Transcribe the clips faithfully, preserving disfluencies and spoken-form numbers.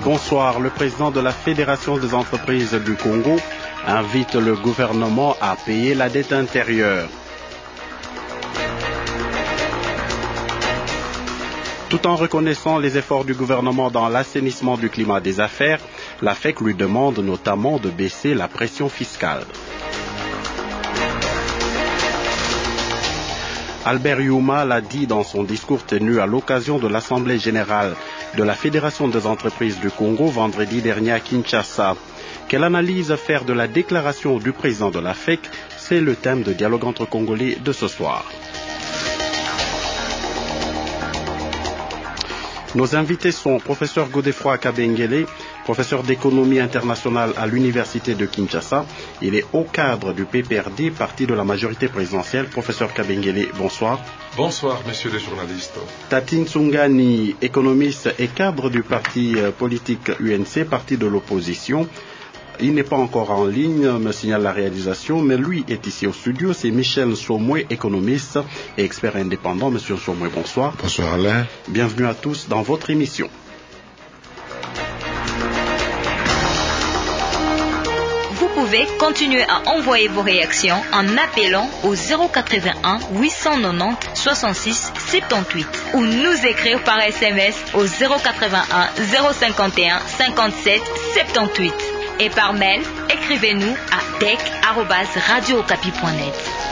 Bonsoir. Le président de la Fédération des entreprises du Congo invite le gouvernement à payer la dette intérieure. Tout en reconnaissant les efforts du gouvernement dans l'assainissement du climat des affaires, la F E C lui demande notamment de baisser la pression fiscale. Albert Youma l'a dit dans son discours tenu à l'occasion de l'Assemblée générale de la Fédération des entreprises du Congo vendredi dernier à Kinshasa. Quelle analyse faire de la déclaration du président de la F E C? C'est le thème de Dialogue entre Congolais de ce soir. Nos invités sont professeur Godefroid Kabengele, professeur d'économie internationale à l'université de Kinshasa. Il est haut cadre du P P R D, parti de la majorité présidentielle. Professeur Kabengele, bonsoir. Bonsoir, messieurs les journalistes. Tati Ntsungani, économiste et cadre du parti politique U N C, parti de l'opposition. Il n'est pas encore en ligne, me signale la réalisation, mais lui est ici au studio. C'est Michel Somoué, économiste et expert indépendant. Monsieur Somoué, bonsoir. Bonsoir Alain. Bienvenue à tous dans votre émission. Vous pouvez continuer à envoyer vos réactions en appelant au zéro quatre-vingt-un huit cent quatre-vingt-dix soixante-six soixante-dix-huit ou nous écrire par S M S au zéro quatre-vingt-un zéro cinquante et un cinquante-sept soixante-dix-huit. Et par mail, écrivez-nous à dec arobase radio okapi point net.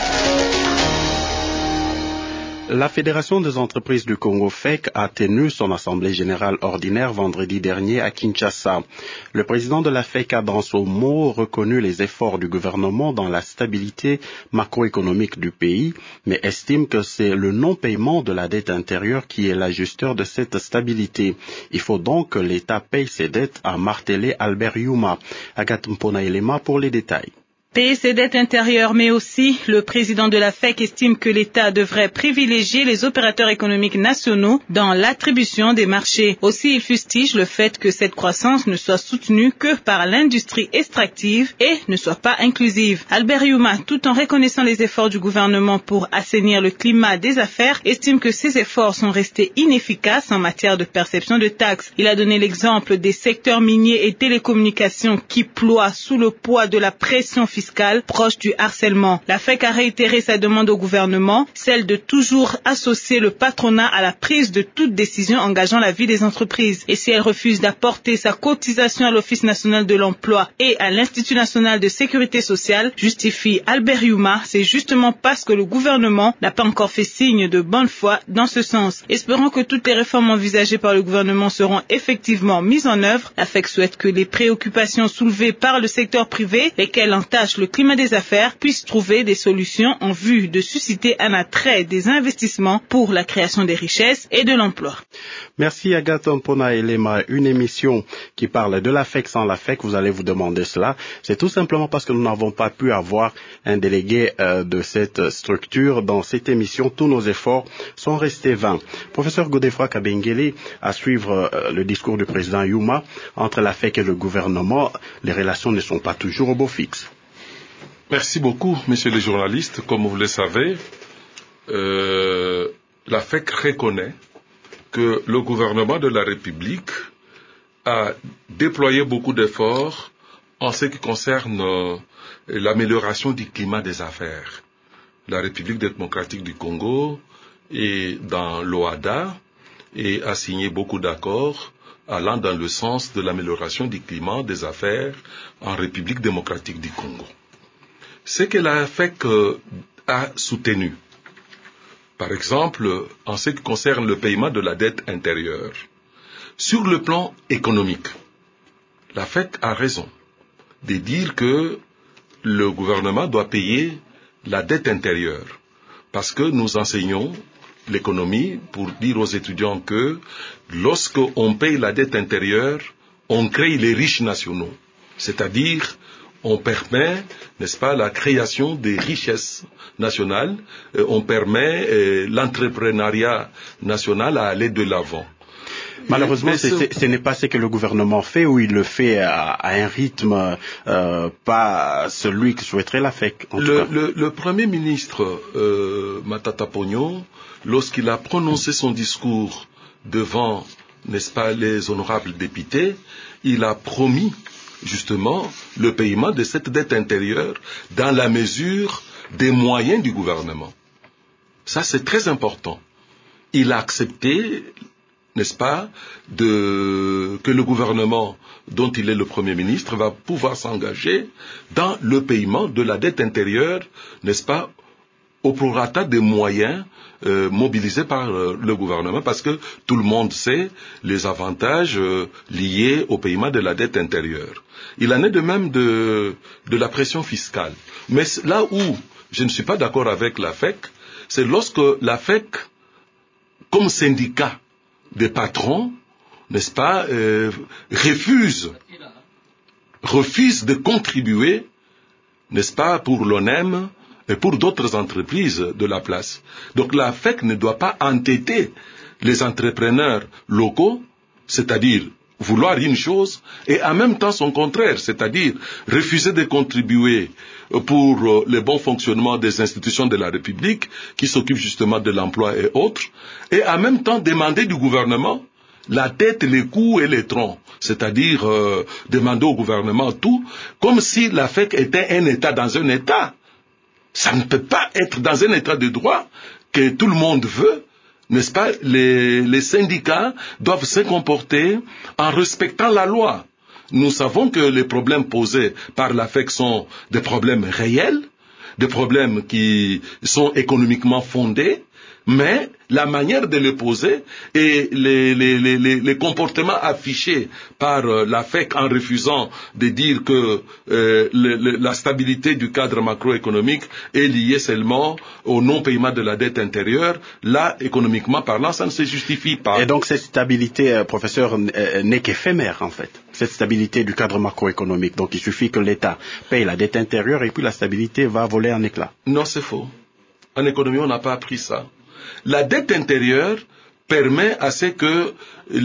La Fédération des entreprises du Congo F E C a tenu son assemblée générale ordinaire vendredi dernier à Kinshasa. Le président de la F E C a dans son mot reconnu les efforts du gouvernement dans la stabilité macroéconomique du pays, mais estime que c'est le non-paiement de la dette intérieure qui est l'ajusteur de cette stabilité. Il faut donc que l'État paye ses dettes, a martelé Albert Youma. Agathe Mpona Elema pour les détails. Payer ses dettes intérieures, mais aussi le président de la F E C estime que l'État devrait privilégier les opérateurs économiques nationaux dans l'attribution des marchés. Aussi, il fustige le fait que cette croissance ne soit soutenue que par l'industrie extractive et ne soit pas inclusive. Albert Youma, tout en reconnaissant les efforts du gouvernement pour assainir le climat des affaires, estime que ces efforts sont restés inefficaces en matière de perception de taxes. Il a donné l'exemple des secteurs miniers et télécommunications qui ploient sous le poids de la pression fiscale proche du harcèlement. La F E C a réitéré sa demande au gouvernement, celle de toujours associer le patronat à la prise de toute décision engageant la vie des entreprises. Et si elle refuse d'apporter sa cotisation à l'Office national de l'emploi et à l'Institut national de sécurité sociale, justifie Albert Youma, c'est justement parce que le gouvernement n'a pas encore fait signe de bonne foi dans ce sens. Espérons que toutes les réformes envisagées par le gouvernement seront effectivement mises en œuvre. La F E C souhaite que les préoccupations soulevées par le secteur privé, lesquelles entachent le climat des affaires, puissent trouver des solutions en vue de susciter un attrait des investissements pour la création des richesses et de l'emploi. Merci Agathe Mpona Elema. Une émission qui parle de la F E C sans la F E C, vous allez vous demander cela. C'est tout simplement parce que nous n'avons pas pu avoir un délégué euh, de cette structure dans cette émission. Tous nos efforts sont restés vains. Professeur Godefroid Kabengele, à suivre euh, le discours du président Youma, entre la F E C et le gouvernement, les relations ne sont pas toujours au beau fixe. Merci beaucoup, messieurs les journalistes. Comme vous le savez, euh, la F E C reconnaît que le gouvernement de la République a déployé beaucoup d'efforts en ce qui concerne euh, l'amélioration du climat des affaires. La République démocratique du Congo est dans l'O A D A et a signé beaucoup d'accords allant dans le sens de l'amélioration du climat des affaires en République démocratique du Congo. Ce que la F E C a soutenu, par exemple, en ce qui concerne le paiement de la dette intérieure, sur le plan économique, la F E C a raison de dire que le gouvernement doit payer la dette intérieure, parce que nous enseignons l'économie pour dire aux étudiants que lorsqu'on paye la dette intérieure, on crée les riches nationaux, c'est-à-dire on permet, n'est-ce pas, la création des richesses nationales, euh, on permet euh, l'entrepreneuriat national à aller de l'avant. Malheureusement, mais, mais ce... ce n'est pas ce que le gouvernement fait, ou il le fait à, à un rythme euh, pas celui que souhaiterait la F E C. En le, tout cas. Le, le Premier ministre euh, Matata Ponyo, lorsqu'il a prononcé son discours devant n'est-ce pas, les honorables députés, il a promis justement le paiement de cette dette intérieure dans la mesure des moyens du gouvernement. Ça, c'est très important. Il a accepté, n'est-ce pas, de, que le gouvernement dont il est le Premier ministre va pouvoir s'engager dans le paiement de la dette intérieure, n'est-ce pas, au prorata des moyens euh, mobilisés par euh, le gouvernement, parce que tout le monde sait les avantages euh, liés au paiement de la dette intérieure. Il en est de même de, de la pression fiscale. Mais là où je ne suis pas d'accord avec la F E C, c'est lorsque la F E C, comme syndicat des patrons, n'est-ce pas, euh, refuse, refuse de contribuer, n'est-ce pas, pour l'O N E M et pour d'autres entreprises de la place. Donc la F E C ne doit pas entêter les entrepreneurs locaux, c'est-à-dire vouloir une chose et en même temps son contraire, c'est-à-dire refuser de contribuer pour le bon fonctionnement des institutions de la République qui s'occupent justement de l'emploi et autres, et en même temps demander du gouvernement la tête, les coups et les troncs, c'est-à-dire euh, demander au gouvernement tout, comme si la F E C était un État dans un État. Ça ne peut pas être dans un État de droit que tout le monde veut, n'est-ce pas, les, les syndicats doivent se comporter en respectant la loi. Nous savons que les problèmes posés par la F E C sont des problèmes réels, des problèmes qui sont économiquement fondés, mais la manière de les poser et les, les, les, les comportements affichés par la F E C en refusant de dire que euh, le, le, la stabilité du cadre macroéconomique est liée seulement au non-paiement de la dette intérieure, là, économiquement parlant, ça ne se justifie pas. Et donc cette stabilité, euh, professeur, euh, n'est qu'éphémère en fait, cette stabilité du cadre macroéconomique. Donc il suffit que l'État paye la dette intérieure et puis la stabilité va voler en éclats. Non, c'est faux. En économie, on n'a pas appris ça. La dette intérieure permet à ce que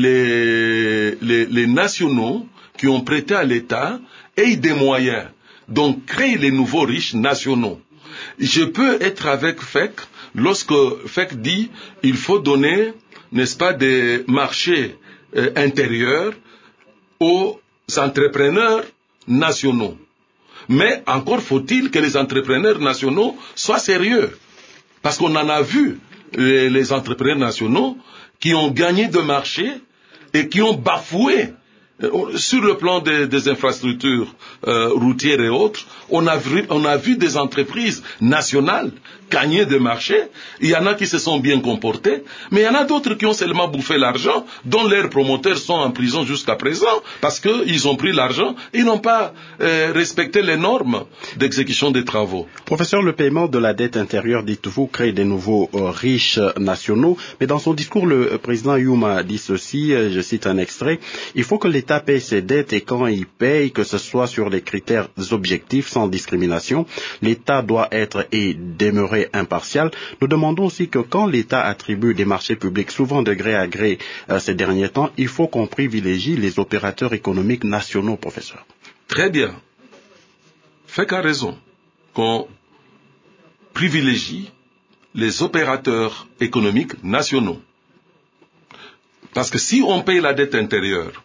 les, les, les nationaux qui ont prêté à l'État aient des moyens, donc créent les nouveaux riches nationaux. Je peux être avec F E C lorsque F E C dit il faut donner, n'est-ce pas, des marchés euh, intérieurs aux entrepreneurs nationaux. Mais encore faut-il que les entrepreneurs nationaux soient sérieux. Parce qu'on en a vu les, les entrepreneurs nationaux qui ont gagné de marché et qui ont bafoué euh, sur le plan des, des infrastructures euh, routières et autres. On a, vu, on a vu des entreprises nationales gagner des marchés. Il y en a qui se sont bien comportés, mais il y en a d'autres qui ont seulement bouffé l'argent, dont leurs promoteurs sont en prison jusqu'à présent, parce qu'ils ont pris l'argent et n'ont pas euh, respecté les normes d'exécution des travaux. Professeur, le paiement de la dette intérieure, dites-vous, crée des nouveaux euh, riches nationaux, mais dans son discours, le président Youm a dit ceci, euh, je cite un extrait, « Il faut que l'État paye ses dettes et quand il paye, que ce soit sur des critères objectifs, sans discrimination, l'État doit être et demeurer impartial. Nous demandons aussi que quand l'État attribue des marchés publics, souvent de gré à gré euh, ces derniers temps, il faut qu'on privilégie les opérateurs économiques nationaux, professeur. » Très bien. F E C a raison qu'on privilégie les opérateurs économiques nationaux. Parce que si on paye la dette intérieure,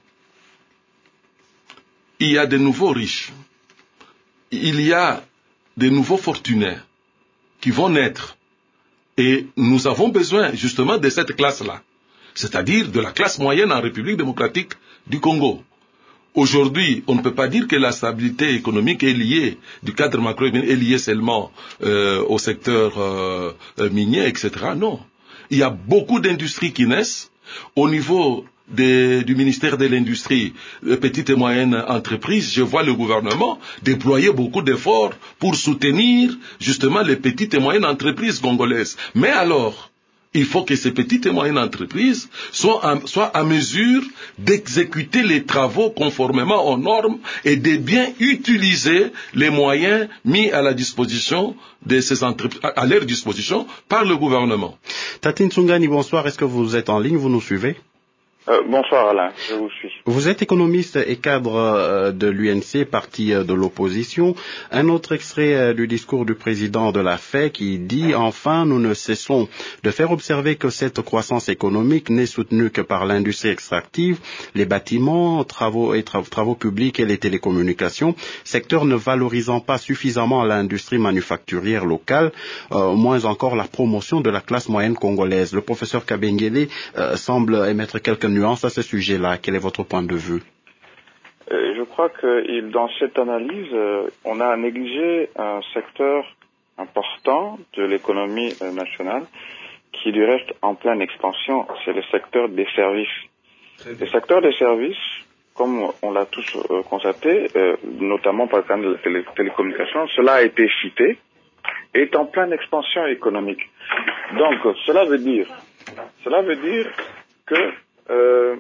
il y a de nouveaux riches, il y a de nouveaux fortunés qui vont naître. Et nous avons besoin justement de cette classe-là, c'est-à-dire de la classe moyenne en République démocratique du Congo. Aujourd'hui, on ne peut pas dire que la stabilité économique est liée, du cadre macroéconomique est liée seulement euh, au secteur euh, minier, et cetera. Non. Il y a beaucoup d'industries qui naissent au niveau Des, du ministère de l'Industrie, les petites et moyennes entreprises. Je vois le gouvernement déployer beaucoup d'efforts pour soutenir justement les petites et moyennes entreprises congolaises. Mais alors, il faut que ces petites et moyennes entreprises soient en, soient en mesure d'exécuter les travaux conformément aux normes et de bien utiliser les moyens mis à la disposition de ces entreprises, à leur disposition par le gouvernement. Tatine Tsungani, bonsoir. Est-ce que vous êtes en ligne? Vous nous suivez? Euh, bonsoir Alain, je vous suis. Vous êtes économiste et cadre euh, de l'U N C, parti euh, de l'opposition. Un autre extrait euh, du discours du président de la F E C qui dit « Enfin, nous ne cessons de faire observer que cette croissance économique n'est soutenue que par l'industrie extractive, les bâtiments, travaux et tra- travaux publics et les télécommunications, secteur ne valorisant pas suffisamment l'industrie manufacturière locale, euh, moins encore la promotion de la classe moyenne congolaise. » Le professeur Kabengele euh, semble émettre quelques nuances à ce sujet-là. Quel est votre point de vue? Euh, je crois que dans cette analyse, euh, on a négligé un secteur important de l'économie euh, nationale qui du reste en pleine expansion, c'est le secteur des services. Le secteur des services, comme on l'a tous euh, constaté, euh, notamment par le cas de la télé- télécommunication, cela a été cité, est en pleine expansion économique. Donc, cela veut dire, cela veut dire que Euh,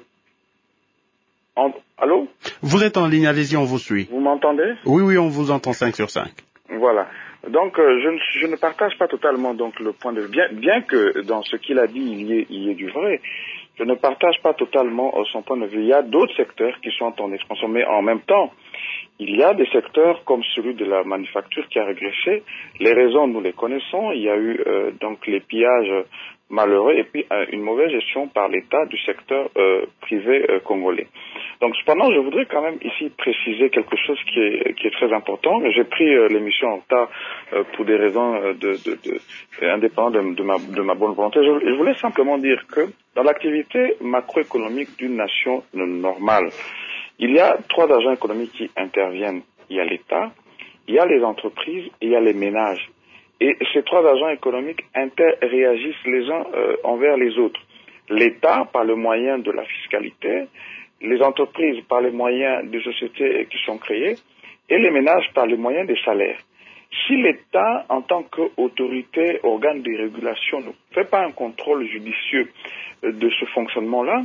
en, allô? Vous êtes en ligne, allez-y, on vous suit. Vous m'entendez? Oui, oui, on vous entend cinq sur cinq. Voilà. Donc, euh, je, ne, je ne partage pas totalement donc le point de vue. Bien, bien que dans ce qu'il a dit, il y ait, il y ait du vrai, je ne partage pas totalement euh, son point de vue. Il y a d'autres secteurs qui sont en expansion, mais en même temps, il y a des secteurs comme celui de la manufacture qui a régressé. Les raisons, nous les connaissons. Il y a eu euh, donc les pillages malheureux et puis euh, une mauvaise gestion par l'État du secteur euh, privé euh, congolais. Donc cependant, je voudrais quand même ici préciser quelque chose qui est, qui est très important. J'ai pris euh, l'émission en retard euh, pour des raisons euh, de, de, de, indépendantes de, de, ma, de ma bonne volonté. Je, je voulais simplement dire que dans l'activité macroéconomique d'une nation normale, il y a trois agents économiques qui interviennent. Il y a l'État, il y a les entreprises et il y a les ménages. Et ces trois agents économiques interréagissent les uns euh, envers les autres. L'État par le moyen de la fiscalité, les entreprises par les moyens des sociétés qui sont créées et les ménages par les moyens des salaires. Si l'État, en tant qu'autorité, organe de régulation, ne fait pas un contrôle judicieux de ce fonctionnement-là,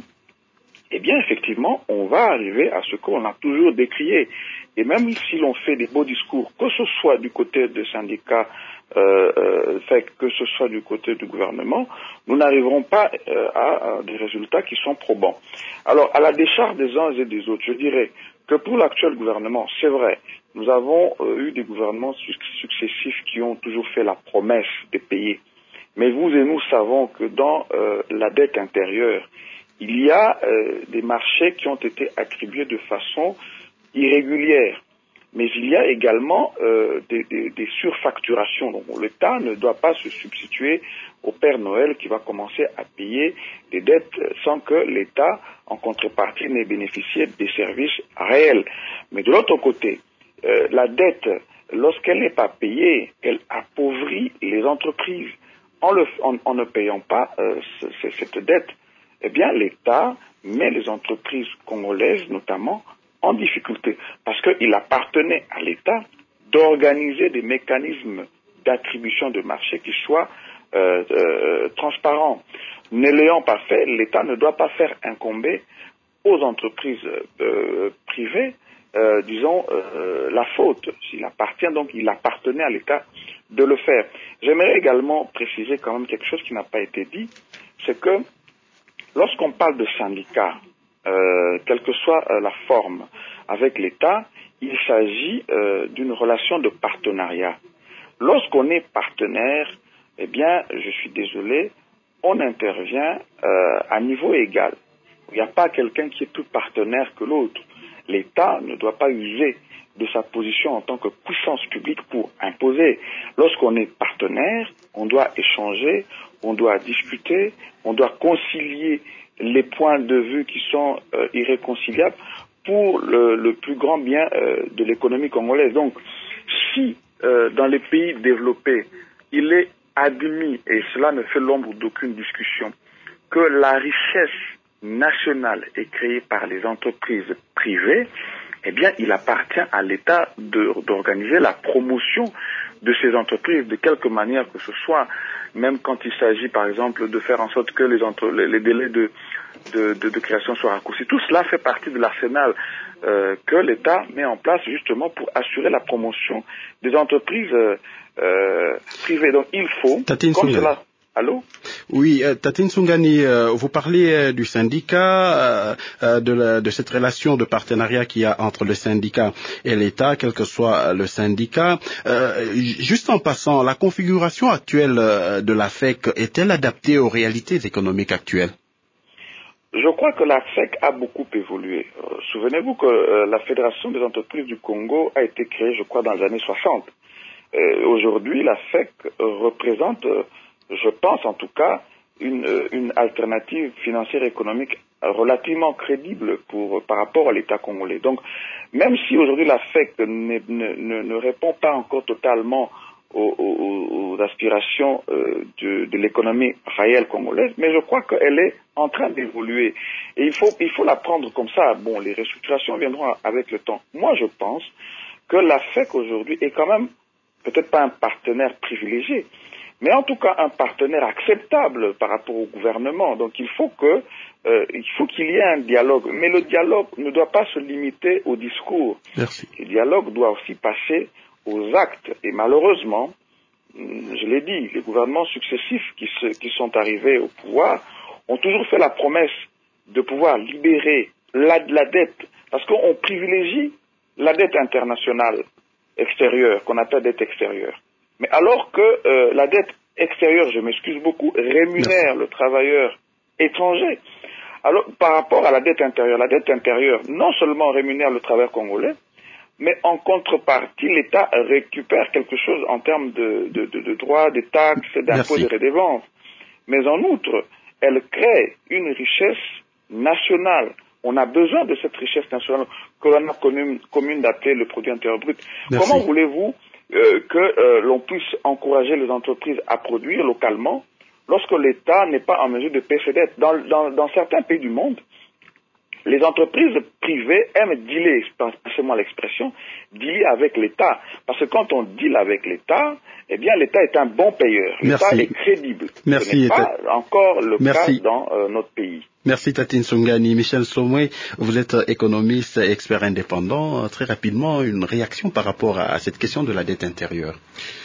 eh bien, effectivement, on va arriver à ce qu'on a toujours décrié. Et même si l'on fait des beaux discours, que ce soit du côté des syndicats, euh, euh, fait que ce soit du côté du gouvernement, nous n'arriverons pas euh, à, à des résultats qui sont probants. Alors, à la décharge des uns et des autres, je dirais que pour l'actuel gouvernement, c'est vrai, nous avons euh, eu des gouvernements successifs qui ont toujours fait la promesse de payer. Mais vous et nous savons que dans euh, la dette intérieure, il y a euh, des marchés qui ont été attribués de façon irrégulière. Mais il y a également euh, des, des, des surfacturations. Donc l'État ne doit pas se substituer au Père Noël qui va commencer à payer des dettes sans que l'État, en contrepartie, n'ait bénéficié des services réels. Mais de l'autre côté, euh, la dette, lorsqu'elle n'est pas payée, elle appauvrit les entreprises. En, le, en, en ne payant pas euh, ce, cette dette, eh bien l'État met les entreprises congolaises, notamment, en difficulté, parce qu'il appartenait à l'État d'organiser des mécanismes d'attribution de marché qui soient euh, euh, transparents. Ne l'ayant pas fait, l'État ne doit pas faire incomber aux entreprises euh, privées, euh, disons, euh, la faute. S'il appartient, donc il appartenait à l'État de le faire. J'aimerais également préciser quand même quelque chose qui n'a pas été dit, c'est que lorsqu'on parle de syndicats, Euh, quelle que soit euh, la forme, avec l'État, il s'agit euh, d'une relation de partenariat. Lorsqu'on est partenaire, eh bien, je suis désolé, on intervient euh, à niveau égal. Il n'y a pas quelqu'un qui est plus partenaire que l'autre. L'État ne doit pas user de sa position en tant que puissance publique pour imposer. Lorsqu'on est partenaire, on doit échanger, on doit discuter, on doit concilier les points de vue qui sont euh, irréconciliables pour le, le plus grand bien euh, de l'économie congolaise. Donc, si euh, dans les pays développés, il est admis, et cela ne fait l'ombre d'aucune discussion, que la richesse nationale est créée par les entreprises privées, eh bien, il appartient à l'État de, d'organiser la promotion de ces entreprises de quelque manière que ce soit, même quand il s'agit, par exemple, de faire en sorte que les, entre, les, les délais de, de, de, de création soient raccourcis. Tout cela fait partie de l'arsenal euh, que l'État met en place justement pour assurer la promotion des entreprises euh, euh, privées. Donc, il faut, Tatine comme Sounga. cela... Allô? Oui, euh, Tatine Sungani, euh, vous parlez euh, du syndicat, euh, de, la, de cette relation de partenariat qu'il y a entre le syndicat et l'État, quel que soit le syndicat. Euh, juste en passant, la configuration actuelle euh, de la F E C est-elle adaptée aux réalités économiques actuelles? Je crois que la F E C a beaucoup évolué. Euh, souvenez-vous que euh, la Fédération des entreprises du Congo a été créée, je crois, dans les années soixante. Euh, aujourd'hui, la F E C euh, représente, euh, je pense en tout cas, une, euh, une alternative financière et économique relativement crédible pour, par rapport à l'État congolais. Donc, même si aujourd'hui la F E C ne, ne, ne répond pas encore totalement aux, aux, aux aspirations euh, de, de l'économie réelle congolaise, mais je crois qu'elle est en train d'évoluer. Et il faut, il faut la prendre comme ça. Bon, les restructurations viendront avec le temps. Moi, je pense que la F E C aujourd'hui est quand même peut-être pas un partenaire privilégié, mais en tout cas un partenaire acceptable par rapport au gouvernement. Donc il faut que, euh, il faut qu'il y ait un dialogue. Mais le dialogue ne doit pas se limiter au discours. Merci. Le dialogue doit aussi passer aux actes. Et malheureusement, je l'ai dit, les gouvernements successifs qui, se, qui sont arrivés au pouvoir ont toujours fait la promesse de pouvoir libérer la, la dette, parce qu'on privilégie la dette internationale extérieure, qu'on appelle dette extérieure. Mais alors que euh, la dette extérieure, je m'excuse beaucoup, rémunère Merci. le travailleur étranger. Alors, par rapport à la dette intérieure, la dette intérieure non seulement rémunère le travailleur congolais, mais en contrepartie, l'État récupère quelque chose en termes de, de, de, de droits, de taxes, d'impôts, de redevances. Mais en outre, elle crée une richesse nationale. On a besoin de cette richesse nationale que l'on a commune, commune d'appeler le produit intérieur brut. Merci. Comment voulez-vous euh, que euh, l'on puisse encourager les entreprises à produire localement lorsque l'État n'est pas en mesure de payer ses dettes? Dans, dans, dans certains pays du monde, les entreprises privées aiment dealer, passez-moi l'expression, dealer avec l'État. Parce que quand on deal avec l'État, eh bien l'État est un bon payeur. L'État Merci. est crédible. Merci. Ce n'est pas encore le Merci. cas dans euh, notre pays. Merci Tatine Sungani. Michel Somwe, vous êtes économiste, expert indépendant. Très rapidement, une réaction par rapport à cette question de la dette intérieure.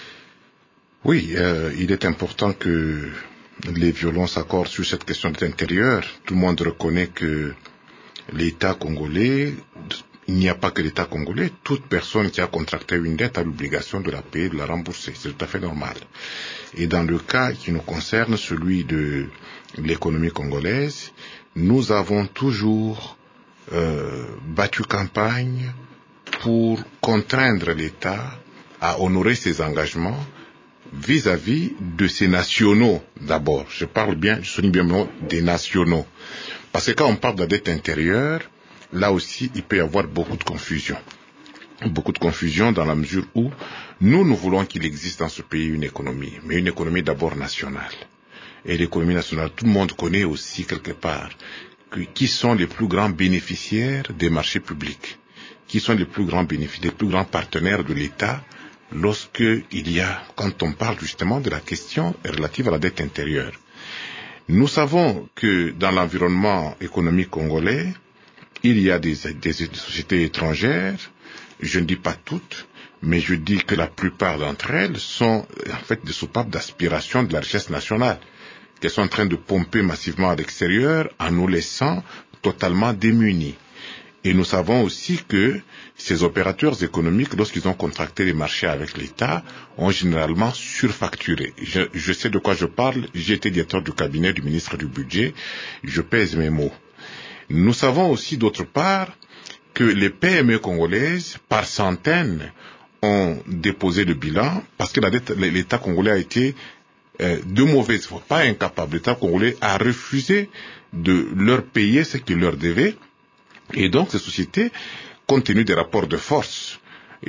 Oui, euh, il est important que les violons s'accordent sur cette question de dette intérieure. Tout le monde reconnaît que l'État congolais, il n'y a pas que l'État congolais, toute personne qui a contracté une dette a l'obligation de la payer, de la rembourser. C'est tout à fait normal. Et dans le cas qui nous concerne, celui de l'économie congolaise, nous avons toujours euh, battu campagne pour contraindre l'État à honorer ses engagements vis-à-vis de ses nationaux d'abord. Je parle bien, je souligne bien le mot des nationaux. Parce que quand on parle de la dette intérieure, là aussi, il peut y avoir beaucoup de confusion. Beaucoup de confusion dans la mesure où nous, nous voulons qu'il existe dans ce pays une économie, mais une économie d'abord nationale. Et l'économie nationale, tout le monde connaît aussi quelque part que, qui sont les plus grands bénéficiaires des marchés publics, qui sont les plus grands bénéficiaires, les plus grands partenaires de l'État lorsque il y a, quand on parle justement de la question relative à la dette intérieure. Nous savons que dans l'environnement économique congolais, il y a des, des, des sociétés étrangères, je ne dis pas toutes, mais je dis que la plupart d'entre elles sont en fait des soupapes d'aspiration de la richesse nationale, qu'elles sont en train de pomper massivement à l'extérieur en nous laissant totalement démunis. Et nous savons aussi que ces opérateurs économiques, lorsqu'ils ont contracté les marchés avec l'État, ont généralement surfacturé. Je, je sais de quoi je parle, j'ai été directeur du cabinet du ministre du Budget, je pèse mes mots. Nous savons aussi d'autre part que les P M E congolaises, par centaines, ont déposé le bilan parce que la dette, l'État congolais a été euh, de mauvaise foi, pas incapable. L'État congolais a refusé de leur payer ce qu'il leur devait. Et donc ces sociétés, compte tenu des rapports de force et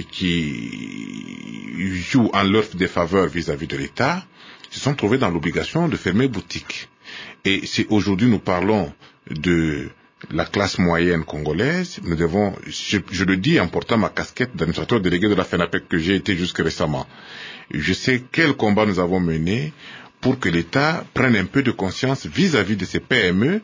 qui jouent en leur défaveur vis-à-vis de l'État, se sont trouvées dans l'obligation de fermer boutique. Et si aujourd'hui nous parlons de la classe moyenne congolaise, nous devons, je, je le dis en portant ma casquette d'administrateur délégué de la FENAPEC que j'ai été jusque récemment, je sais quel combat nous avons mené pour que l'État prenne un peu de conscience vis-à-vis de ces P M E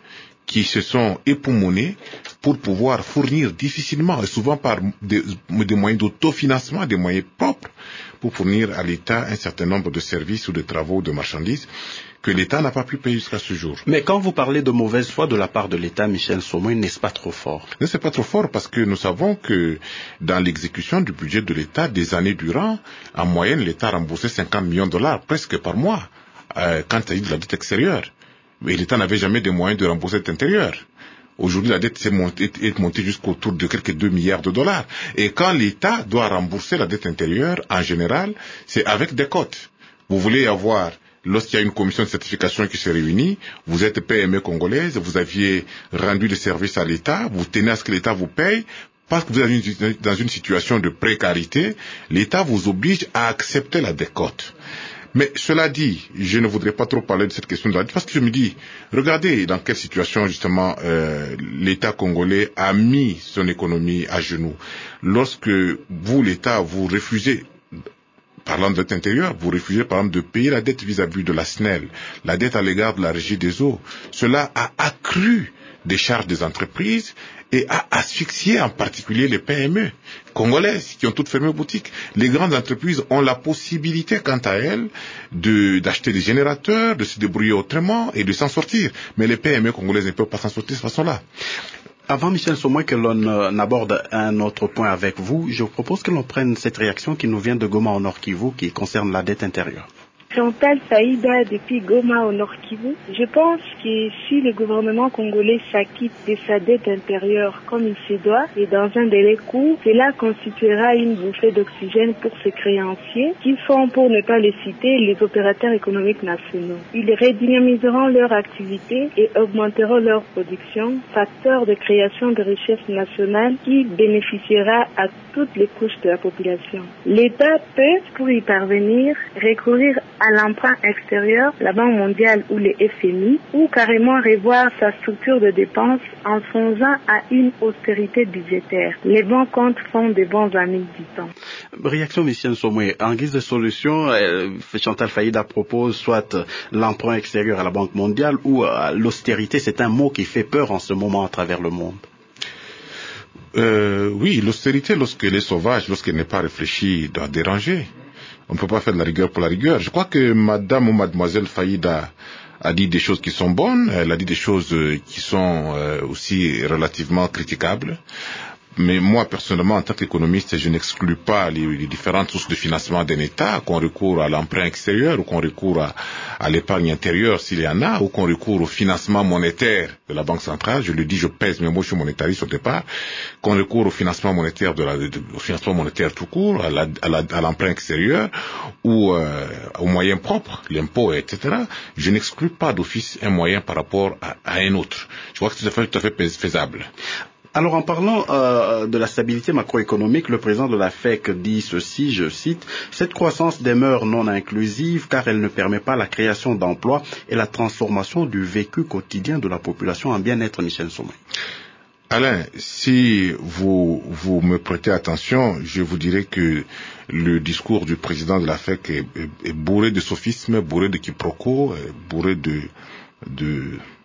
qui se sont époumonés pour pouvoir fournir difficilement, et souvent par des, des moyens d'autofinancement, des moyens propres, pour fournir à l'État un certain nombre de services ou de travaux ou de marchandises que l'État n'a pas pu payer jusqu'à ce jour. Mais quand vous parlez de mauvaise foi de la part de l'État, Michel Somoy, n'est-ce pas trop fort? Ne c'est pas trop fort parce que nous savons que dans l'exécution du budget de l'État, des années durant, en moyenne, l'État remboursait cinquante millions de dollars presque par mois euh, quand il y a eu de la dette extérieure. Mais l'État n'avait jamais de moyens de rembourser la dette intérieure. Aujourd'hui, la dette s'est montée, est montée jusqu'autour de quelques deux milliards de dollars. Et quand l'État doit rembourser la dette intérieure, en général, c'est avec des cotes. Vous voulez avoir, lorsqu'il y a une commission de certification qui se réunit, vous êtes P M E congolaise, vous aviez rendu des services à l'État, vous tenez à ce que l'État vous paye, parce que vous êtes dans une situation de précarité, l'État vous oblige à accepter la décote. Mais cela dit, je ne voudrais pas trop parler de cette question de la dette parce que je me dis, regardez dans quelle situation justement euh, l'État congolais a mis son économie à genoux. Lorsque vous, l'État, vous refusez, parlant de dette intérieure, vous refusez par exemple de payer la dette vis-à-vis de la S N E L, la dette à l'égard de la Régie des eaux, cela a accru des charges des entreprises et a asphyxié en particulier les P M E congolaises qui ont toutes fermé boutique. Les grandes entreprises ont la possibilité, quant à elles, de, d'acheter des générateurs, de se débrouiller autrement et de s'en sortir. Mais les P M E congolaises ne peuvent pas s'en sortir de cette façon-là. Avant, Michel Somoy, que l'on euh, aborde un autre point avec vous, je vous propose que l'on prenne cette réaction qui nous vient de Goma au Nord Kivu, qui concerne la dette intérieure. Chantal Faïda depuis Goma au Nord Kivu. Je pense que si le gouvernement congolais s'acquitte de sa dette intérieure comme il se doit et dans un délai court, cela constituera une bouffée d'oxygène pour ces créanciers qui sont, pour ne pas les citer, les opérateurs économiques nationaux. Ils redynamiseront leur activité et augmenteront leur production, facteur de création de richesses nationales qui bénéficiera à toutes les couches de la population. L'État peut, pour y parvenir, recourir à l'emprunt extérieur, la Banque mondiale ou le F M I, ou carrément revoir sa structure de dépenses en songeant à une austérité budgétaire. Les bons comptes font de bons amis, dit-on. Réaction Michel Somoy. En guise de solution, euh, Chantal Faïda propose soit l'emprunt extérieur à la Banque mondiale ou euh, l'austérité. C'est un mot qui fait peur en ce moment à travers le monde. Euh, oui, l'austérité, lorsqu'elle est sauvage, lorsqu'elle n'est pas réfléchie, doit déranger. On ne peut pas faire de la rigueur pour la rigueur. Je crois que madame ou mademoiselle Faïda a dit des choses qui sont bonnes, elle a dit des choses qui sont euh, aussi relativement critiquables. Mais moi, personnellement, en tant qu'économiste, je n'exclus pas les, les différentes sources de financement d'un État, qu'on recourt à l'emprunt extérieur, ou qu'on recourt à, à l'épargne intérieure s'il y en a, ou qu'on recourt au financement monétaire de la Banque centrale. Je le dis, je pèse mes mots, je suis monétariste au départ. Qu'on recourt au financement monétaire de la, de, au financement monétaire tout court, à, la, à, la, à l'emprunt extérieur, ou euh, aux moyens propres, l'impôt, et cetera. Je n'exclus pas d'office un moyen par rapport à, à un autre. Je crois que c'est tout à fait faisable. Alors en parlant euh, de la stabilité macroéconomique, le président de la F E C dit ceci, je cite, « Cette croissance demeure non inclusive car elle ne permet pas la création d'emplois et la transformation du vécu quotidien de la population en bien-être. » Michel Somoy. Alain, si vous, vous me prêtez attention, je vous dirais que le discours du président de la F E C est, est, est bourré de sophismes, bourré de quiproquos, bourré de... de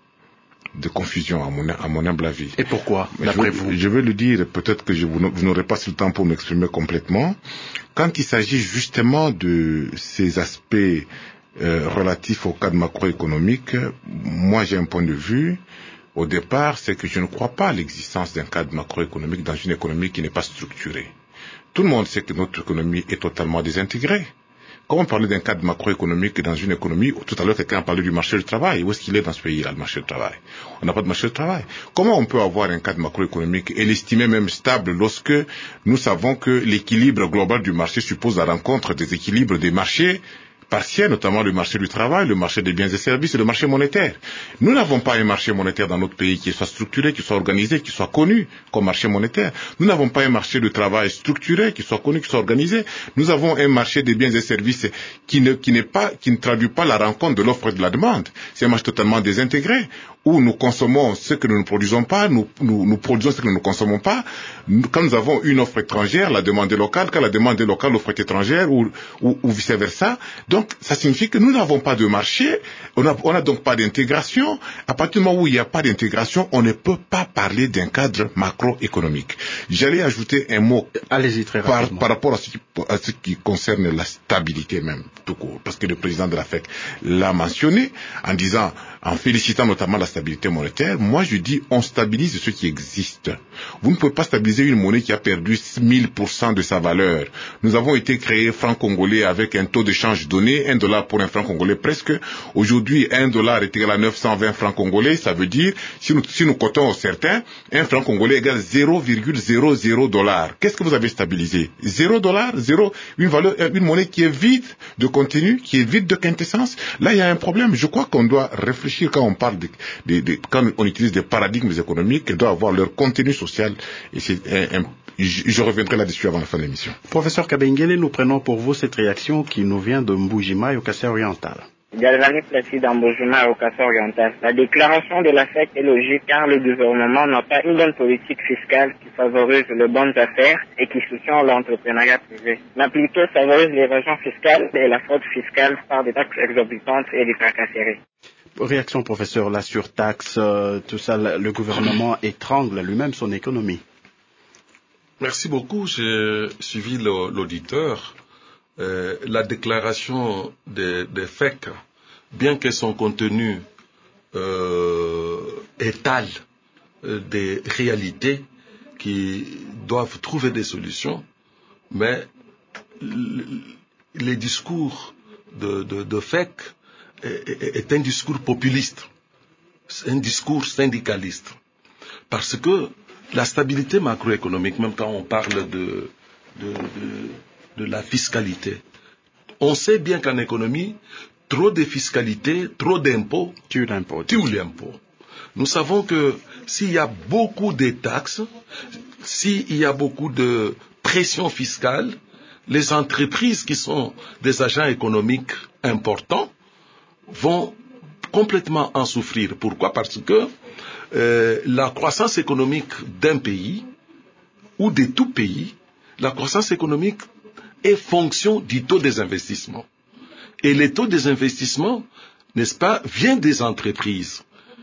de confusion à mon, à mon humble avis. Et pourquoi, d'après vous? Je vais le dire, peut-être que je vous, vous n'aurez pas le temps pour m'exprimer complètement. Quand il s'agit justement de ces aspects euh, relatifs au cadre macroéconomique, moi j'ai un point de vue. Au départ, c'est que je ne crois pas à l'existence d'un cadre macroéconomique dans une économie qui n'est pas structurée. Tout le monde sait que notre économie est totalement désintégrée. Comment parler d'un cadre macroéconomique dans une économie où tout à l'heure quelqu'un a parlé du marché du travail? Où est-ce qu'il est dans ce pays-là, le marché du travail? On n'a pas de marché du travail. Comment on peut avoir un cadre macroéconomique et l'estimer même stable lorsque nous savons que l'équilibre global du marché suppose la rencontre des équilibres des marchés partiels, notamment le marché du travail, le marché des biens et services et le marché monétaire. Nous n'avons pas un marché monétaire dans notre pays qui soit structuré, qui soit organisé, qui soit connu comme marché monétaire. Nous n'avons pas un marché de travail structuré, qui soit connu, qui soit organisé. Nous avons un marché des biens et services qui ne, qui n'est pas, qui ne traduit pas la rencontre de l'offre et de la demande. C'est un marché totalement désintégré, où nous consommons ce que nous ne produisons pas, nous, nous, nous produisons ce que nous ne consommons pas. Quand nous avons une offre étrangère, la demande est locale, quand la demande est locale, l'offre est étrangère, ou, ou, ou vice-versa. Donc, Donc, ça signifie que nous n'avons pas de marché, on n'a on a donc pas d'intégration. À partir du moment où il n'y a pas d'intégration, on ne peut pas parler d'un cadre macroéconomique. J'allais ajouter un mot Allez-y, très par, rapidement. par rapport à ce, qui, à ce qui concerne la stabilité même, tout court. Parce que le président de la F E C l'a mentionné en disant, en félicitant notamment la stabilité monétaire. Moi, je dis, on stabilise ce qui existe. Vous ne pouvez pas stabiliser une monnaie qui a perdu mille pour cent de sa valeur. Nous avons été créés francs congolais avec un taux de change donné, un dollar pour un franc congolais presque. Aujourd'hui, un dollar est égal à neuf cent vingt francs congolais. Ça veut dire, si nous, si nous cotons certains, un franc congolais égale zéro virgule zéro zéro dollars. Qu'est-ce que vous avez stabilisé? Zéro dollar, zéro, une valeur, une monnaie qui est vide de contenu, qui est vide de quintessence. Là, il y a un problème. Je crois qu'on doit réfléchir quand on parle de, de, de quand on utilise des paradigmes économiques, ils doivent avoir leur contenu social. Et c'est un, un, je, je reviendrai là-dessus avant la fin de l'émission. Professeur Kabengele, nous prenons pour vous cette réaction qui nous vient de Mbujimai au Kassai-Oriental. Galvani précise dans Mbujimai au Kassai-Oriental. La déclaration de la F E C est logique car le gouvernement n'a pas une bonne politique fiscale qui favorise les bonnes affaires et qui soutient l'entrepreneuriat privé, mais plutôt favorise l'évasion fiscale et la fraude fiscale par des taxes exorbitantes et des tracasseries. Réaction, professeur, la surtaxe, euh, tout ça, le gouvernement étrangle lui-même son économie. Merci beaucoup. J'ai suivi le, l'auditeur. Euh, la déclaration des de F E C, bien que son contenu euh, étale euh, des réalités qui doivent trouver des solutions, mais l- les discours de, de, de F E C est, est un discours populiste, c'est un discours syndicaliste, parce que la stabilité macroéconomique, même quand on parle de, de, de, de la fiscalité, on sait bien qu'en économie, trop de fiscalité, trop d'impôts Tue l'impôt. tue l'impôt. Nous savons que s'il y a beaucoup de taxes, s'il y a beaucoup de pression fiscale, les entreprises qui sont des agents économiques importants vont complètement en souffrir. Pourquoi? Parce que euh, la croissance économique d'un pays ou de tout pays, la croissance économique est fonction du taux des investissements. Et le taux des investissements, n'est-ce pas, vient des entreprises.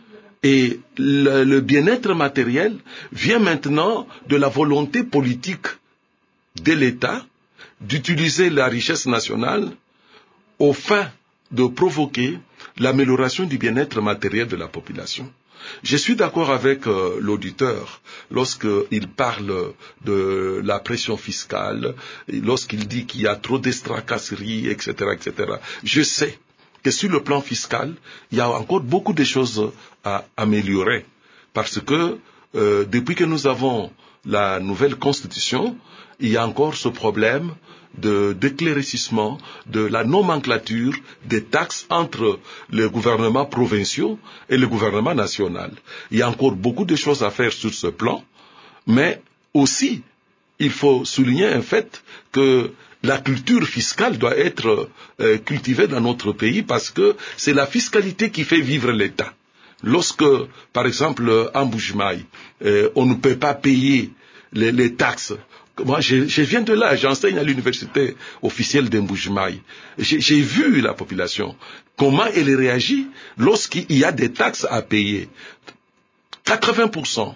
Et le, le bien-être matériel vient maintenant de la volonté politique de l'État d'utiliser la richesse nationale au fin de provoquer l'amélioration du bien-être matériel de la population. Je suis d'accord avec euh, l'auditeur lorsqu'il parle de la pression fiscale, lorsqu'il dit qu'il y a trop d'estracasseries, et cetera, et cetera. Je sais que sur le plan fiscal, il y a encore beaucoup de choses à améliorer, parce que euh, depuis que nous avons la nouvelle constitution, il y a encore ce problème de d'éclaircissement de la nomenclature des taxes entre les gouvernements provinciaux et le gouvernement national. Il y a encore beaucoup de choses à faire sur ce plan, mais aussi il faut souligner un fait que la culture fiscale doit être euh, cultivée dans notre pays, parce que c'est la fiscalité qui fait vivre l'État. Lorsque, par exemple, en Mbujimai, euh, on ne peut pas payer les, les taxes. Moi, je, je viens de là, j'enseigne à l'université officielle de Mbujimai. J'ai, j'ai vu la population, comment elle réagit lorsqu'il y a des taxes à payer. quatre-vingts pour cent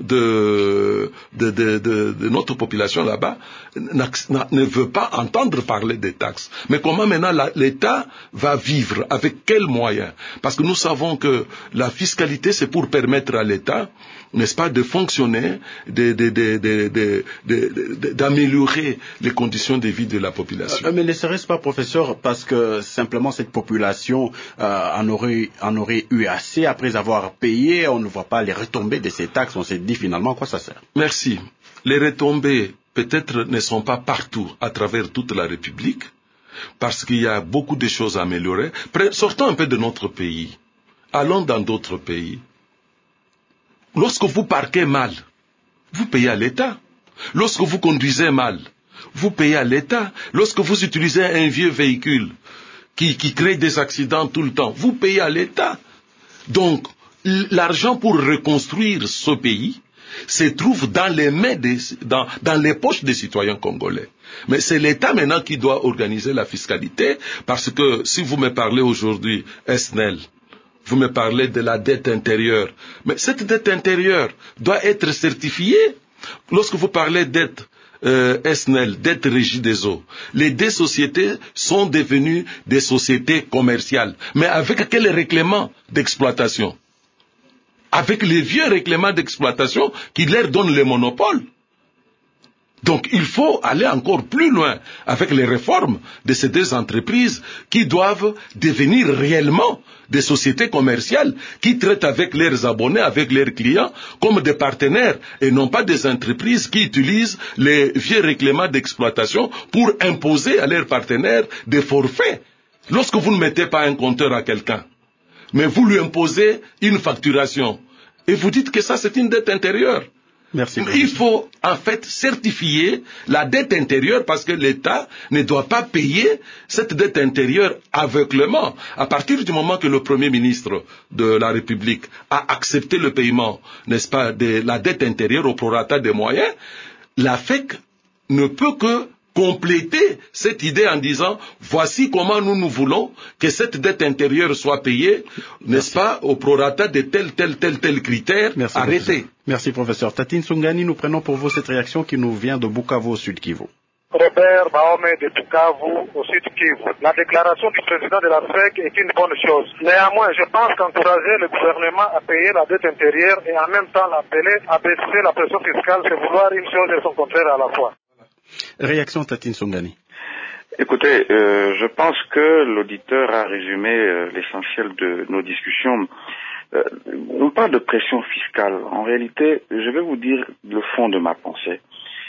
de, de, de, de, de notre population là-bas ne veut pas entendre parler des taxes. Mais comment maintenant la, l'État va vivre? Avec quels moyens? Parce que nous savons que la fiscalité, c'est pour permettre à l'État, n'est-ce pas, de fonctionner, de, de, de, de, de, de, de, d'améliorer les conditions de vie de la population. Euh, mais ne serait-ce pas, professeur, parce que simplement cette population euh, en, aurait, en aurait eu assez après avoir payé, on ne voit pas les retombées de ces taxes, on s'est dit finalement à quoi ça sert? Merci. Les retombées peut-être ne sont pas partout à travers toute la République, parce qu'il y a beaucoup de choses à améliorer. Sortons un peu de notre pays. Allons dans d'autres pays. Lorsque vous parquez mal, vous payez à l'État. Lorsque vous conduisez mal, vous payez à l'État. Lorsque vous utilisez un vieux véhicule qui, qui crée des accidents tout le temps, vous payez à l'État. Donc, l'argent pour reconstruire ce pays se trouve dans les mains, des, dans, dans les poches des citoyens congolais. Mais c'est l'État maintenant qui doit organiser la fiscalité, parce que si vous me parlez aujourd'hui, S N L, vous me parlez de la dette intérieure, mais cette dette intérieure doit être certifiée. Lorsque vous parlez de dette euh, S N L, dette régie des eaux, les deux sociétés sont devenues des sociétés commerciales. Mais avec quel règlement d'exploitation? Avec les vieux règlements d'exploitation qui leur donnent le monopole. Donc il faut aller encore plus loin avec les réformes de ces deux entreprises qui doivent devenir réellement des sociétés commerciales qui traitent avec leurs abonnés, avec leurs clients comme des partenaires et non pas des entreprises qui utilisent les vieux règlements d'exploitation pour imposer à leurs partenaires des forfaits. Lorsque vous ne mettez pas un compteur à quelqu'un, mais vous lui imposez une facturation et vous dites que ça c'est une dette intérieure. Merci. Il faut en fait certifier la dette intérieure parce que l'État ne doit pas payer cette dette intérieure aveuglément. À partir du moment que le Premier ministre de la République a accepté le paiement, n'est-ce pas, de la dette intérieure au prorata des moyens, la F E C ne peut que compléter cette idée en disant voici comment nous nous voulons que cette dette intérieure soit payée, n'est-ce pas, au prorata de tel, tel, tel, tel critère arrêté. Merci professeur. Tatine Sungani, nous prenons pour vous cette réaction qui nous vient de Bukavu au Sud Kivu. Robert Baome de Bukavu au Sud Kivu. La déclaration du président de la F E C est une bonne chose. Néanmoins, je pense qu'encourager le gouvernement à payer la dette intérieure et en même temps l'appeler à baisser la pression fiscale, c'est vouloir une chose et son contraire à la fois. Réaction Tatine Sungani. Écoutez, euh, je pense que l'auditeur a résumé euh, l'essentiel de nos discussions. Euh, on parle de pression fiscale. En réalité, je vais vous dire le fond de ma pensée.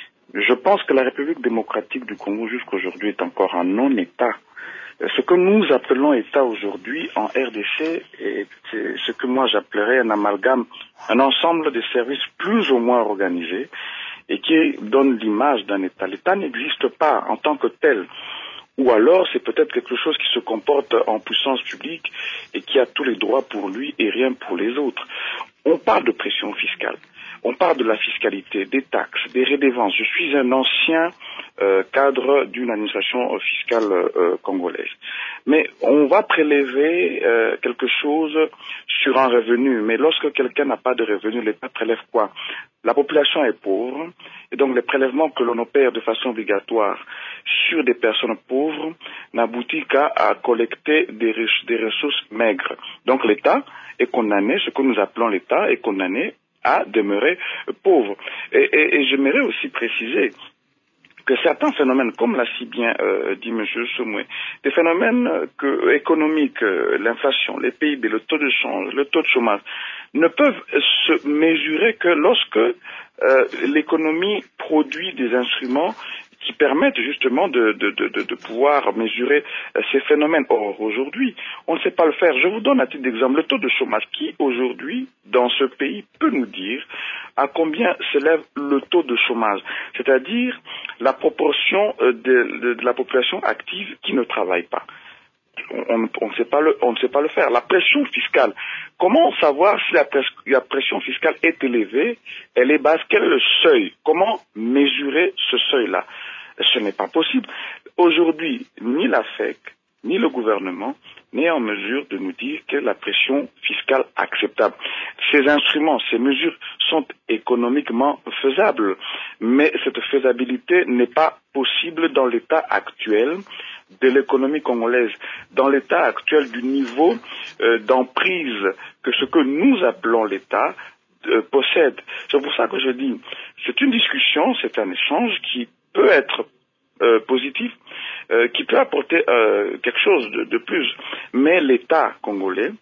Je pense que la République démocratique du Congo jusqu'aujourd'hui est encore un non-État. Ce que nous appelons État aujourd'hui en R D C est ce que moi j'appellerais un amalgame, un ensemble de services plus ou moins organisés et qui donne l'image d'un État. L'État n'existe pas en tant que tel. Ou alors c'est peut-être quelque chose qui se comporte en puissance publique et qui a tous les droits pour lui et rien pour les autres. On parle de pression fiscale. On parle de la fiscalité, des taxes, des redevances. Je suis un ancien euh, cadre d'une administration fiscale euh, congolaise. Mais on va prélever euh, quelque chose sur un revenu. Mais lorsque quelqu'un n'a pas de revenu, l'État prélève quoi? La population est pauvre, et donc les prélèvements que l'on opère de façon obligatoire sur des personnes pauvres n'aboutit qu'à à collecter des, des ressources maigres. Donc l'État est condamné, ce que nous appelons l'État est condamné à demeurer pauvre. Et, et, et j'aimerais aussi préciser que certains phénomènes, comme l'a si bien euh, dit M. Soumoué, des phénomènes euh, que, économiques, euh, l'inflation, les P I B, le taux de change, le taux de chômage, ne peuvent se mesurer que lorsque euh, l'économie produit des instruments qui permettent justement de, de, de, de, de pouvoir mesurer euh, ces phénomènes. Or, aujourd'hui, on ne sait pas le faire. Je vous donne à titre d'exemple le taux de chômage. Qui, aujourd'hui, dans ce pays, peut nous dire à combien s'élève le taux de chômage, c'est-à-dire la proportion euh, de, de, de la population active qui ne travaille pas? On, on, ne sait pas le, on ne sait pas le faire. La pression fiscale, comment savoir si la, pres la pression fiscale est élevée? Elle est basse. Quel est le seuil? Comment mesurer ce seuil-là? Ce n'est pas possible. Aujourd'hui, ni la F E C, ni le gouvernement n'est en mesure de nous dire quelle est la pression fiscale acceptable. Ces instruments, ces mesures sont économiquement faisables, mais cette faisabilité n'est pas possible dans l'état actuel de l'économie congolaise, dans l'état actuel du niveau euh, d'emprise que ce que nous appelons l'État euh, possède. C'est pour ça que je dis, c'est une discussion, c'est un échange qui peut être euh, positif, euh, qui peut apporter euh, quelque chose de, de plus. Mais l'État congolais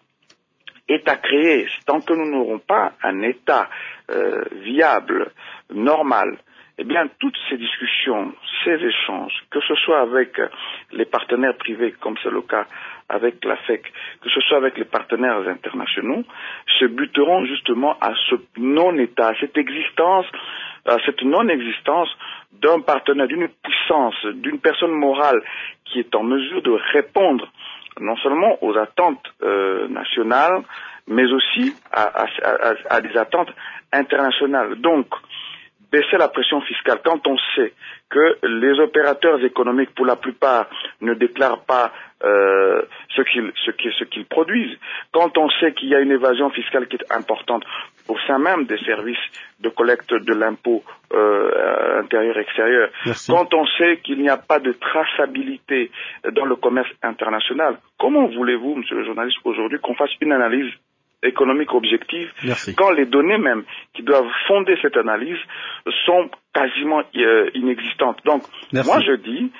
est à créer. Tant que nous n'aurons pas un État euh, viable, normal, eh bien, toutes ces discussions, ces échanges, que ce soit avec les partenaires privés, comme c'est le cas avec la F E C, que ce soit avec les partenaires internationaux, se buteront justement à ce non-État, à cette existence, à cette non-existence d'un partenaire, d'une puissance, d'une personne morale qui est en mesure de répondre non seulement aux attentes euh, nationales, mais aussi à, à, à, à des attentes internationales. Donc, baisser la pression fiscale quand on sait que les opérateurs économiques, pour la plupart, ne déclarent pas euh, ce qu'ils ce qu'ils ce qu'ils produisent, quand on sait qu'il y a une évasion fiscale qui est importante au sein même des services de collecte de l'impôt euh, intérieur-extérieur, quand on sait qu'il n'y a pas de traçabilité dans le commerce international, comment voulez-vous, monsieur le journaliste, aujourd'hui qu'on fasse une analyse économique objective Merci. quand les données même qui doivent fonder cette analyse sont quasiment euh, inexistantes. Donc, Merci. moi je dis,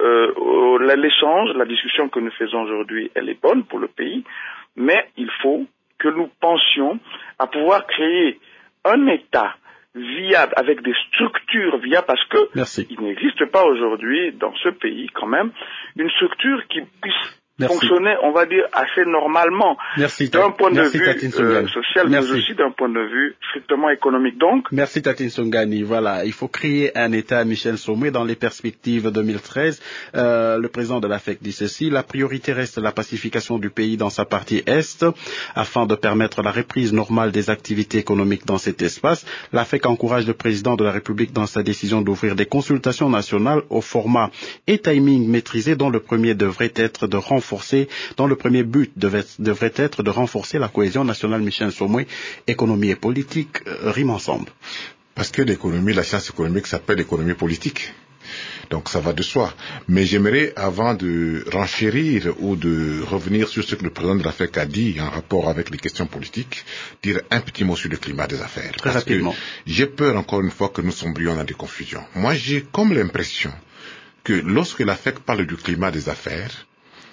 euh, l'échange, la discussion que nous faisons aujourd'hui, elle est bonne pour le pays, mais il faut que nous pensions à pouvoir créer un État viable, avec des structures viables, parce que Merci. il n'existe pas aujourd'hui dans ce pays quand même une structure qui puisse Merci. fonctionner, on va dire, assez normalement, Merci, d'un point de Merci, vue euh, social, Merci. mais aussi d'un point de vue strictement économique. Donc, merci Tatine Songani. Voilà, il faut créer un État, Michel Somé, dans les perspectives deux mille treize. Euh, le président de la F E C dit ceci: la priorité reste la pacification du pays dans sa partie est, afin de permettre la reprise normale des activités économiques dans cet espace. La F E C encourage le président de la République dans sa décision d'ouvrir des consultations nationales au format et timing maîtrisé, dont le premier devrait être de renforcer renforcer, dont le premier but devait, devrait être de renforcer la cohésion nationale. Michel Somé, économie et politique euh, riment ensemble. Parce que l'économie, la science économique s'appelle économie politique. Donc ça va de soi. Mais j'aimerais, avant de renchérir ou de revenir sur ce que le président de la F E C a dit en rapport avec les questions politiques, dire un petit mot sur le climat des affaires. Très Parce rapidement. que j'ai peur encore une fois que nous sombrions dans des confusions. Moi j'ai comme l'impression que lorsque la F E C parle du climat des affaires,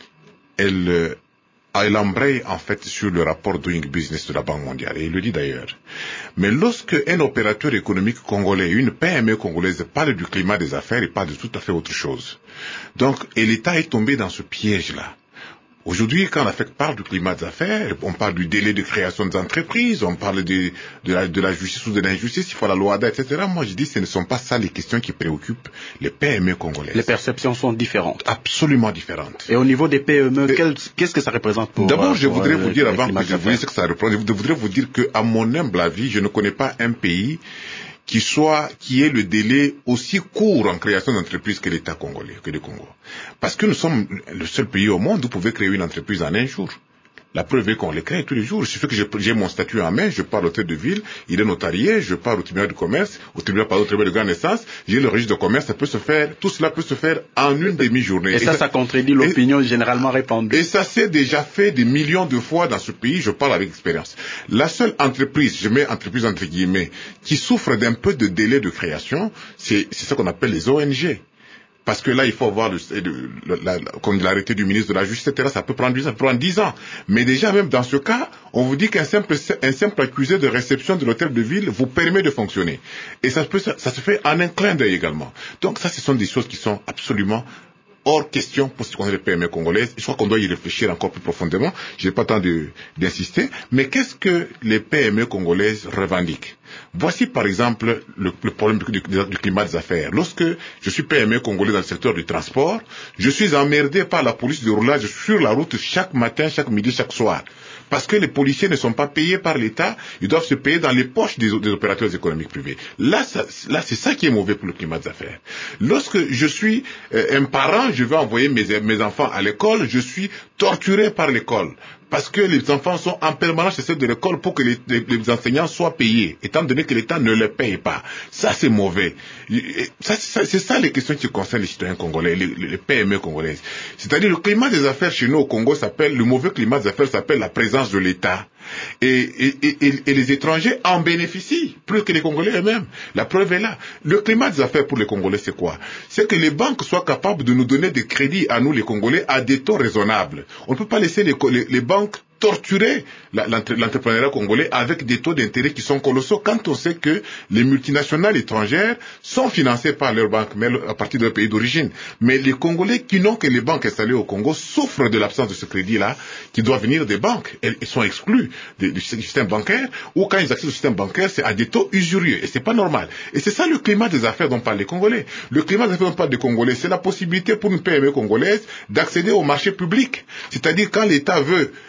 elle, euh, elle embraye en fait sur le rapport Doing Business de la Banque mondiale, et il le dit d'ailleurs. Mais lorsque un opérateur économique congolais, une P M E congolaise parle du climat des affaires, il parle de tout à fait autre chose. Donc, et l'État est tombé dans ce piège-là. Aujourd'hui, quand la F E C parle du climat des affaires, on parle du délai de création des entreprises, on parle de, de, la, de la justice ou de l'injustice, il faut la loi d'A, et cetera. Moi, je dis que ce ne sont pas ça les questions qui préoccupent les P M E congolaises. Les perceptions sont différentes. Absolument différentes. Et au niveau des P M E, quel, qu'est-ce que ça représente pour... D'abord, je pour, voudrais euh, vous dire, avant climat que je vous dise ce que ça représente, je voudrais vous dire que, à mon humble avis, je ne connais pas un pays qui soit, qui ait le délai aussi court en création d'entreprise que l'État congolais, que le Congo. Parce que nous sommes le seul pays au monde où vous pouvez créer une entreprise en un jour. La preuve est qu'on les crée tous les jours. Il suffit que j'ai mon statut en main, je pars au tête de ville, il est notarié, je pars au tribunal de commerce, au tribunal, par au tribunal de grande naissance, j'ai le registre de commerce, ça peut se faire, tout cela peut se faire en une demi-journée. Et, et ça, ça, ça contredit l'opinion généralement répandue. Et ça s'est déjà fait des millions de fois dans ce pays, je parle avec expérience. La seule entreprise, je mets entreprise entre guillemets, qui souffre d'un peu de délai de création, c'est ce qu'on appelle les O N G. Parce que là, il faut voir le, le, la, comme l'arrêté du ministre de la Justice, et cetera. Ça peut prendre dix ans, ça peut prendre dix ans. Mais déjà, même dans ce cas, on vous dit qu'un simple, un simple accusé de réception de l'hôtel de ville vous permet de fonctionner. Et ça, peut, ça, ça se fait en un clin d'œil également. Donc ça, ce sont des choses qui sont absolument hors question pour ce qu'on est les P M E congolaises. Je crois qu'on doit y réfléchir encore plus profondément. Je n'ai pas le temps d'insister. Mais qu'est-ce que les P M E congolaises revendiquent? Voici par exemple le, le problème du, du, du climat des affaires. Lorsque je suis P M E congolais dans le secteur du transport, je suis emmerdé par la police de roulage sur la route chaque matin, chaque midi, chaque soir. Parce que les policiers ne sont pas payés par l'État, ils doivent se payer dans les poches des, des opérateurs économiques privés. Là, ça, là, c'est ça qui est mauvais pour le climat des affaires. Lorsque je suis euh, un parent, je vais envoyer mes, mes enfants à l'école, je suis torturé par l'école. Parce que les enfants sont en permanence chez ceux de l'école pour que les, les, les enseignants soient payés, étant donné que l'État ne les paye pas. Ça, c'est mauvais. Ça, ça, c'est ça les questions qui concernent les citoyens congolais, les, les P M E congolaises. C'est-à-dire le climat des affaires chez nous au Congo s'appelle, le mauvais climat des affaires s'appelle la présence de l'État. Et, et, et, et les étrangers en bénéficient, plus que les Congolais eux-mêmes. La preuve est là. Le climat des affaires pour les Congolais, c'est quoi? C'est que les banques soient capables de nous donner des crédits à nous, les Congolais, à des taux raisonnables. On ne peut pas laisser les, les, les banques torturer l'entrepreneuriat congolais avec des taux d'intérêt qui sont colossaux quand on sait que les multinationales étrangères sont financées par leurs banques, mais à partir de leur pays d'origine. Mais les Congolais qui n'ont que les banques installées au Congo souffrent de l'absence de ce crédit-là qui doit venir des banques. Ils sont exclus du système bancaire, ou quand ils accèdent au système bancaire, c'est à des taux usurieux. Et c'est pas normal. Et c'est ça le climat des affaires dont parlent les Congolais. Le climat des affaires dont parlent les Congolais, c'est la possibilité pour une P M E congolaise d'accéder au marché public. C'est-à-dire quand l'État veut repérer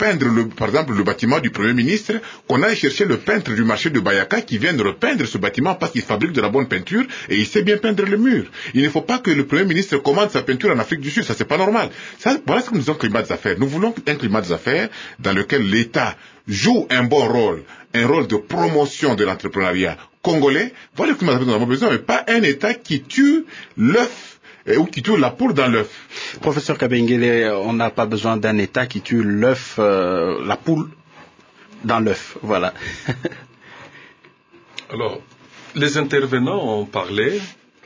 repeindre, le, par exemple, le bâtiment du Premier ministre, qu'on aille chercher le peintre du marché de Bayaka qui vienne repeindre ce bâtiment parce qu'il fabrique de la bonne peinture et il sait bien peindre le mur. Il ne faut pas que le Premier ministre commande sa peinture en Afrique du Sud, ça c'est pas normal. Ça, voilà ce que nous disons climat des affaires. Nous voulons un climat des affaires dans lequel l'État joue un bon rôle, un rôle de promotion de l'entrepreneuriat congolais. Voilà le climat des affaires dont nous avons besoin, mais pas un État qui tue l'œuf ou qui tue la poule dans l'œuf. Professeur Kabengele, on n'a pas besoin d'un État qui tue l'œuf, euh, la poule dans l'œuf. Voilà. Alors, les intervenants ont parlé,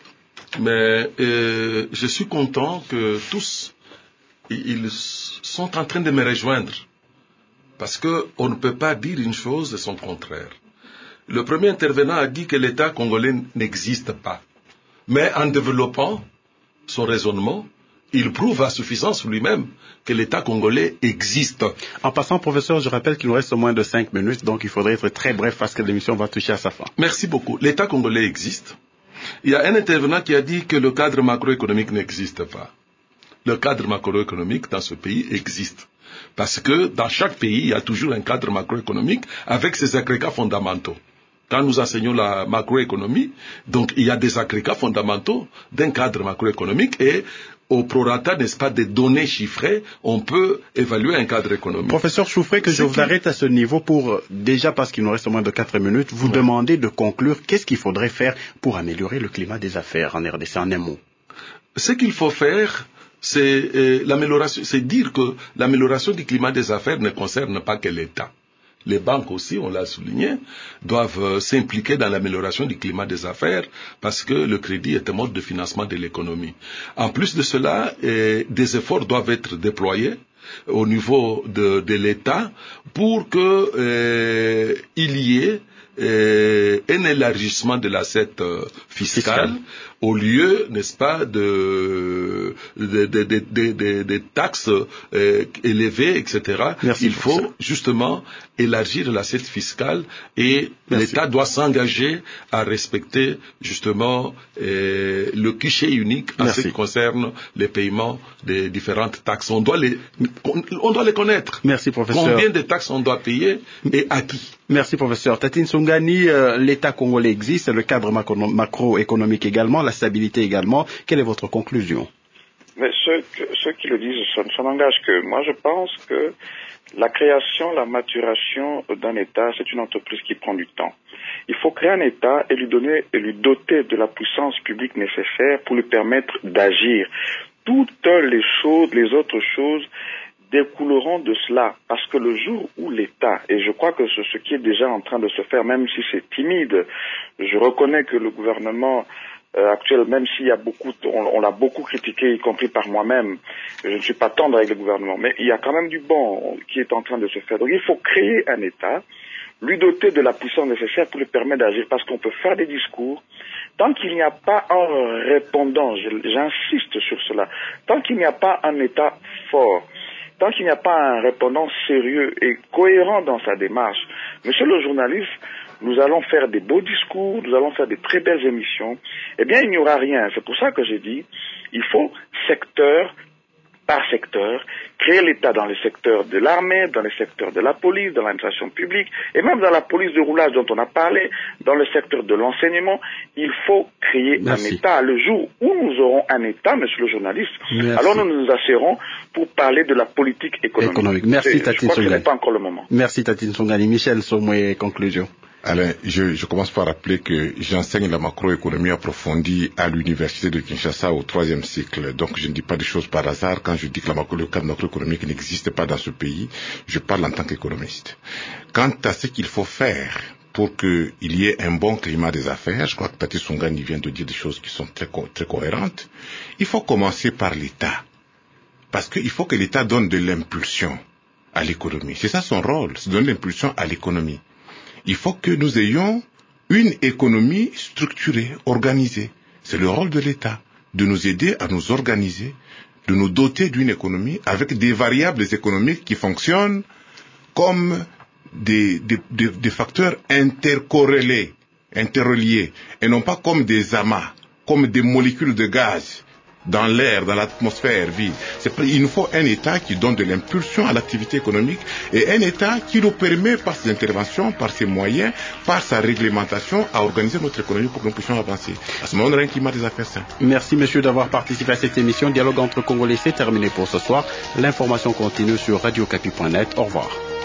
mais euh, je suis content que tous ils sont en train de me rejoindre, parce que on ne peut pas dire une chose et son contraire. Le premier intervenant a dit que l'État congolais n'existe pas, mais en développant son raisonnement, il prouve à suffisance lui-même que l'État congolais existe. En passant, professeur, je rappelle qu'il nous reste moins de cinq minutes, donc il faudrait être très bref parce que l'émission va toucher à sa fin. Merci beaucoup. L'État congolais existe. Il y a un intervenant qui a dit que le cadre macroéconomique n'existe pas. Le cadre macroéconomique dans ce pays existe. Parce que dans chaque pays, il y a toujours un cadre macroéconomique avec ses agrégats fondamentaux. Quand nous enseignons la macroéconomie, donc il y a des agrégats fondamentaux d'un cadre macroéconomique et au prorata, n'est-ce pas, des données chiffrées, on peut évaluer un cadre économique. Professeur Choufré, que je vous arrête à ce niveau pour, déjà parce qu'il nous reste moins de quatre minutes, vous oui. demander de conclure qu'est-ce qu'il faudrait faire pour améliorer le climat des affaires en R D C en un mot. Ce qu'il faut faire, c'est euh, l'amélioration, c'est dire que l'amélioration du climat des affaires ne concerne pas que l'État. Les banques aussi, on l'a souligné, doivent euh, s'impliquer dans l'amélioration du climat des affaires parce que le crédit est un mode de financement de l'économie. En plus de cela, euh, des efforts doivent être déployés au niveau de, de l'État pour que euh, il y ait euh, un élargissement de l'assiette euh, fiscale au lieu, n'est-ce pas, de, de, de, de, de, de, de taxes euh, élevées, et cetera. Merci, il faut ça. justement élargir l'assiette fiscale et Merci. l'État doit s'engager à respecter justement euh, le guichet unique en Merci. ce qui concerne les paiements des différentes taxes. On doit les, on doit les connaître. Merci, professeur. Combien de taxes on doit payer et à qui? Merci, professeur. Tatine Songani, euh, l'État congolais existe, le cadre macro- macroéconomique également, la stabilité également. Quelle est votre conclusion? Mais ceux, que, ceux qui le disent, ça, ça n'engage que. Moi, je pense que la création, la maturation d'un État, c'est une entreprise qui prend du temps. Il faut créer un État et lui donner, et lui doter de la puissance publique nécessaire pour lui permettre d'agir. Toutes les choses, les autres choses, découleront de cela, parce que le jour où l'État, et je crois que c'est ce qui est déjà en train de se faire, même si c'est timide, je reconnais que le gouvernement euh, actuel, même s'il y a beaucoup, on, on l'a beaucoup critiqué, y compris par moi-même, je ne suis pas tendre avec le gouvernement, mais il y a quand même du bon qui est en train de se faire. Donc il faut créer un État, lui doter de la puissance nécessaire pour lui permettre d'agir, parce qu'on peut faire des discours, tant qu'il n'y a pas un répondant, j'insiste sur cela, tant qu'il n'y a pas un État fort, tant qu'il n'y a pas un répondant sérieux et cohérent dans sa démarche, monsieur le journaliste, nous allons faire des beaux discours, nous allons faire des très belles émissions, eh bien il n'y aura rien. C'est pour ça que j'ai dit, il faut secteur par secteur, créer l'État dans les secteurs de l'armée, dans les secteurs de la police, dans l'administration publique, et même dans la police de roulage dont on a parlé, dans le secteur de l'enseignement. Il faut créer Merci. un État. Le jour où nous aurons un État, monsieur le journaliste, Merci. alors nous nous asserrons pour parler de la politique économique. économique. Merci, Tatine Je crois que ce Songani. n'est pas encore le moment. Merci, Tatine Songani. Michel Somoué, conclusion. Alain, je, je commence par rappeler que j'enseigne la macroéconomie approfondie à l'université de Kinshasa au troisième cycle. Donc je ne dis pas des choses par hasard. Quand je dis que la macro, le cadre macroéconomique n'existe pas dans ce pays, je parle en tant qu'économiste. Quant à ce qu'il faut faire pour qu'il y ait un bon climat des affaires, je crois que Tati Songani vient de dire des choses qui sont très, très cohérentes, il faut commencer par l'État. Parce qu'il faut que l'État donne de l'impulsion à l'économie. C'est ça son rôle, c'est donner l'impulsion à l'économie. Il faut que nous ayons une économie structurée, organisée. C'est le rôle de l'État, de nous aider à nous organiser, de nous doter d'une économie avec des variables économiques qui fonctionnent comme des, des, des, des facteurs intercorrélés, interreliés, et non pas comme des amas, comme des molécules de gaz dans l'air, dans l'atmosphère vide. C'est, il nous faut un État qui donne de l'impulsion à l'activité économique et un État qui nous permet par ses interventions, par ses moyens, par sa réglementation à organiser notre économie pour que nous puissions avancer. À ce moment, on aura un climat des affaires saines. Merci monsieur d'avoir participé à cette émission. Dialogue entre Congolais, c'est terminé pour ce soir. L'information continue sur radio capi point net. Au revoir.